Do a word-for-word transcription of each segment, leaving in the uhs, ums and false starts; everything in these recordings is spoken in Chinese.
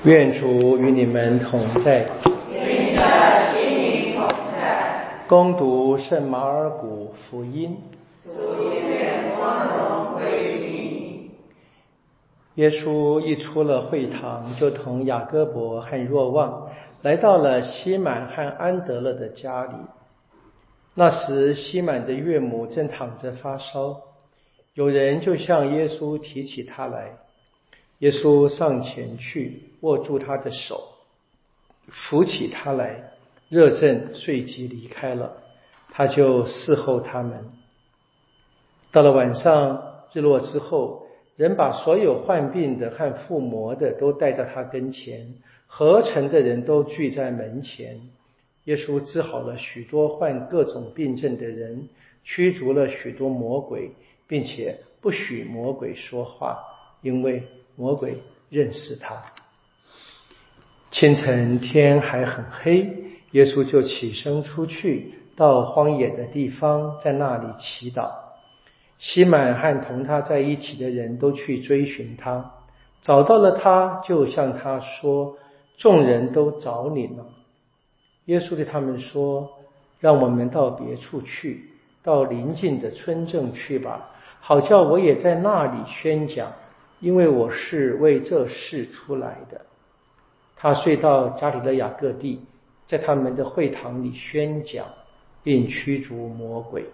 愿主与你们同在。 与你的心灵同在。 恭读圣马尔谷福音。 主愿光荣归于你。 耶稣一出了会堂，就同雅各伯和若望来到了西满和安德勒的家里。那时西满的岳母正躺着发烧，有人就向耶稣提起他来。耶稣上前去，握住他的手，扶起他来，热症随即离开了，他就侍候他们。到了晚上，日落之后，人把所有患病的和附魔的都带到他跟前，合城的人都聚在门前。耶稣治好了许多患各种病症的人，驱逐了许多魔鬼，并且不许魔鬼说话，因为魔鬼认识他。清晨天还很黑，耶稣就起身出去，到荒野的地方，在那里祈祷。西满和同他在一起的人都去追寻他，找到了他，就向他说：众人都找你了。耶稣对他们说：让我们到别处去，到邻近的村镇去吧，好叫我也在那里宣讲，因为我是为这事出来的。他遂到加里肋亚各地，在他们的会堂里宣讲，并驱逐魔鬼。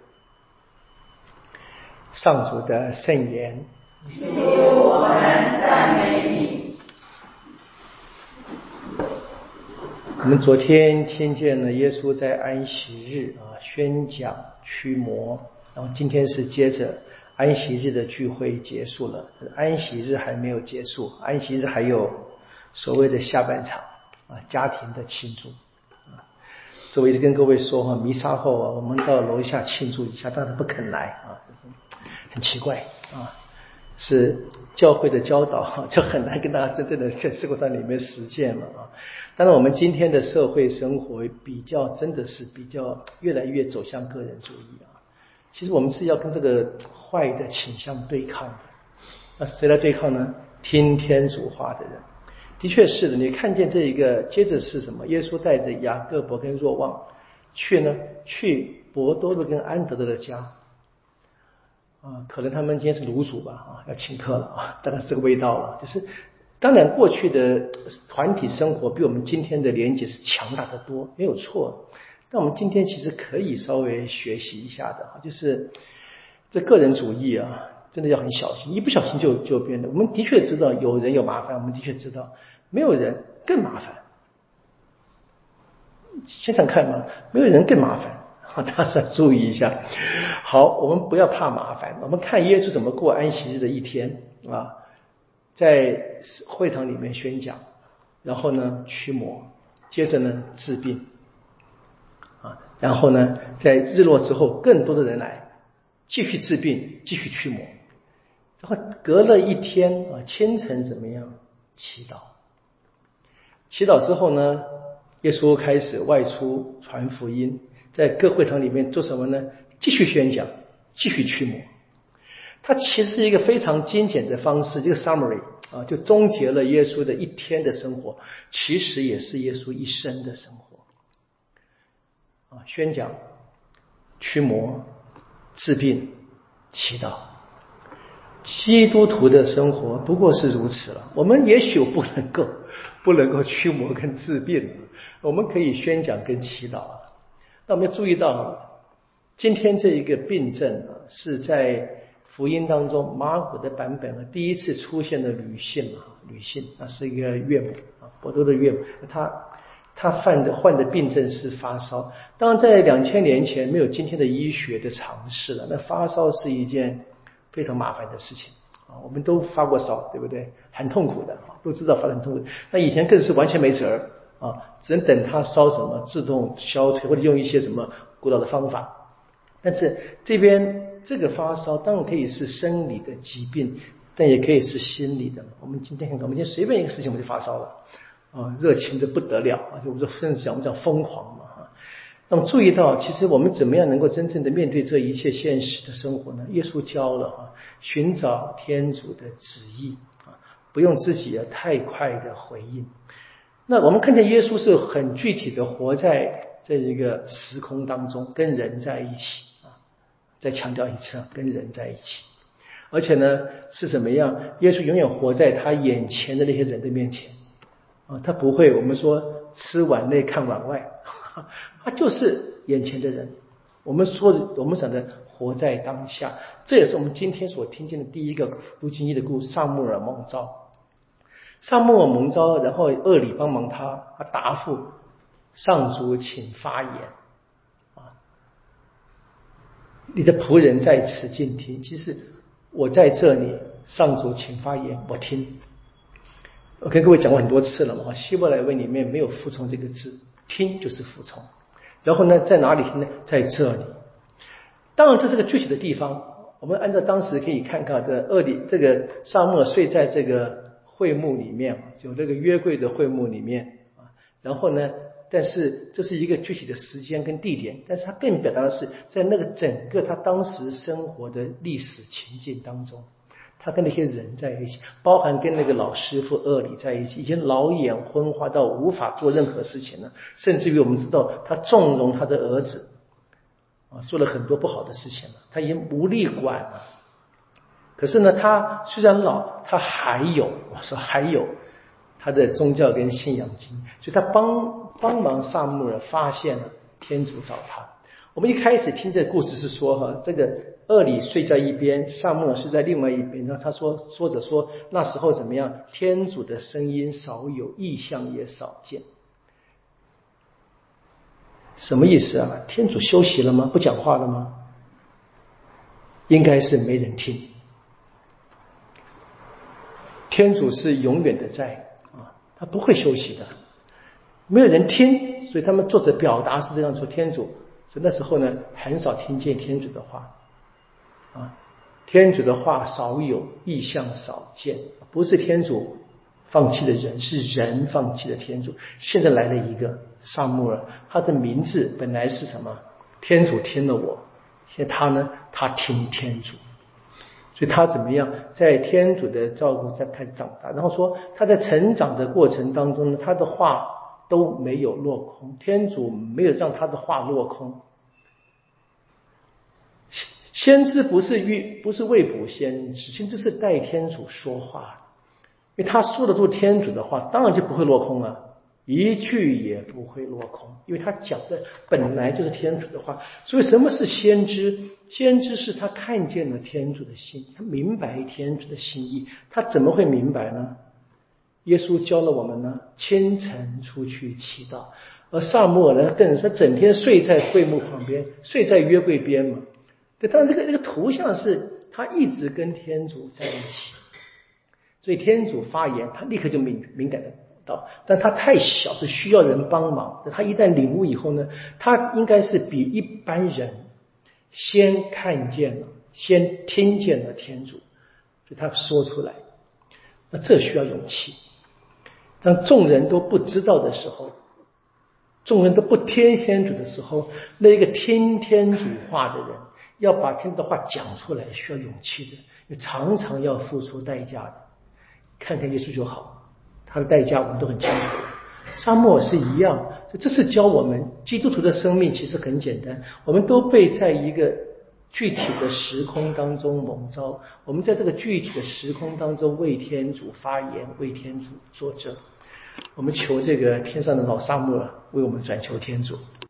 上主的圣言。 主，我们赞美你。 我们昨天听见了耶稣在安息日啊宣讲驱魔，然后今天是接着安息日的聚会结束了，安息日还没有结束，安息日还有所谓的下半场啊，家庭的庆祝啊。所以我一直跟各位说哈，弥撒后啊，我们到楼下庆祝一下，但是不肯来啊，这是很奇怪啊，是教会的教导，就很难跟大家真正的在生活上里面实践了啊。当然我们今天的社会生活比较真的是比较越来越走向个人主义啊。其实我们是要跟这个坏的倾向对抗的。那谁来对抗呢？听天主话的人。的确是的，你看见这一个接着是什么？耶稣带着雅各伯跟若望去呢去伯多禄跟安德勒的家啊，可能他们今天是卤煮吧啊，要请客了啊，大概是这个味道了。就是当然过去的团体生活比我们今天的连结是强大的多，没有错。但我们今天其实可以稍微学习一下的，就是这个人主义啊，真的要很小心，一不小心就就变得。我们的确知道有人有麻烦，我们的确知道没有人更麻烦。想想看嘛，没有人更麻烦。好，大家注意一下。好，我们不要怕麻烦，我们看耶稣怎么过安息日的一天啊，在会堂里面宣讲，然后呢驱魔，接着呢治病啊，然后呢在日落之后更多的人来继续治病，继续驱魔。然后隔了一天啊，清晨怎么样？祈祷。祈祷之后呢，耶稣开始外出传福音，在各会堂里面做什么呢？继续宣讲，继续驱魔。它其实是一个非常精简的方式，这个 summary 啊，就终结了耶稣的一天的生活，其实也是耶稣一生的生活啊，宣讲、驱魔、治病、祈祷。基督徒的生活不过是如此了。我们也许不能够不能够驱魔跟治病，我们可以宣讲跟祈祷啊。那我们要注意到，今天这一个病症啊，是在福音当中马尔谷的版本啊第一次出现的女性啊，女性那是一个岳母啊，伯多的岳母，她她犯的患的病症是发烧。当然在两千年前没有今天的医学的常识了，那发烧是一件非常麻烦的事情啊，我们都发过烧，对不对？很痛苦的啊，都知道发很痛苦。那以前更是完全没辙啊，只能等它烧什么自动消退，或者用一些什么古老的方法。但是这边这个发烧当然可以是生理的疾病，但也可以是心理的。我们今天看到，我们今天随便一个事情我们就发烧了啊，热情的不得了啊，就我们说甚至讲我们讲疯狂嘛啊。那么注意到，其实我们怎么样能够真正的面对这一切现实的生活呢？耶稣教了啊，寻找天主的旨意啊，不不用自己太快的回应。那我们看见耶稣是很具体的活在这一个时空当中，跟人在一起啊。再强调一次，跟人在一起，而且呢是怎么样？耶稣永远活在他眼前的那些人的面前啊，他不会我们说吃碗内看碗外，他就是眼前的人。我们说我们讲的活在当下，这也是我们今天所听见的第一个路经一的故事，撒母耳蒙召。撒母耳蒙召，然后厄里帮忙他，他答复上主请发言啊，你的仆人在此静听。其实我在这里，上主请发言，我听。我跟各位讲过很多次了嘛，希伯来文里面没有服从这个字，听就是服从。然后呢，在哪里听呢？在这里。当然这是个具体的地方，我们按照当时可以看看这厄里这个撒母耳睡在这个会幕里面，就这个约柜的会幕里面啊。然后呢，但是这是一个具体的时间跟地点，但是它更表达的是在那个整个他当时生活的历史情境当中，他跟那些人在一起，包含跟那个老师傅厄里在一起，已经老眼昏花到无法做任何事情了，甚至于我们知道他纵容他的儿子啊，做了很多不好的事情了，他已经无力管了。可是呢，他虽然老，他还有，我说还有他的宗教跟信仰经，所以他帮帮忙撒母耳发现了天主找他。我们一开始听这个故事是说哈，这个厄里睡在一边，撒母耳睡在另外一边。然后他说，说着说那时候怎么样？天主的声音少有，异象也少见。什么意思啊？天主休息了吗？不讲话了吗？应该是没人听。天主是永远的在啊，他不会休息的，没有人听，所以他们作者表达是这样说：天主，所以那时候呢，很少听见天主的话啊，天主的话少有，异象少见，不是天主放弃了人，是人放弃了天主。现在来了一个撒母耳，他的名字本来是什么？天主听了我，现在他呢，他听天主。所以他怎么样在天主的照顾下开始长大，然后说他在成长的过程当中呢，他的话都没有落空，天主没有让他的话落空。先知不是预不是未卜先知，先知是代天主说话，因为他说得出天主的话，当然就不会落空了，一句也不会落空，因为他讲的本来就是天主的话。所以什么是先知？先知是他看见了天主的心，他明白天主的心意。他怎么会明白呢？耶稣教了我们呢，清晨出去祈祷，而撒母耳呢，更是他整天睡在会幕旁边，睡在约柜边嘛。对，当然这个这个图像是他一直跟天主在一起，所以天主发言，他立刻就敏敏感的到，但他太小，是需要人帮忙。他一旦领悟以后呢，他应该是比一般人先看见了，先听见了天主，所以他说出来。那这需要勇气。当众人都不知道的时候，众人都不听天主的时候，那个听天主话的人要把天主的话讲出来，需要勇气的，因为常常要付出代价的。看看耶稣就好，他的代价我们都很清楚。撒母耳是一样，这是教我们基督徒的生命其实很简单，我们都被在一个具体的时空当中蒙召，我们在这个具体的时空当中为天主发言，为天主作证。我们求这个天上的老撒母耳为我们转求天主。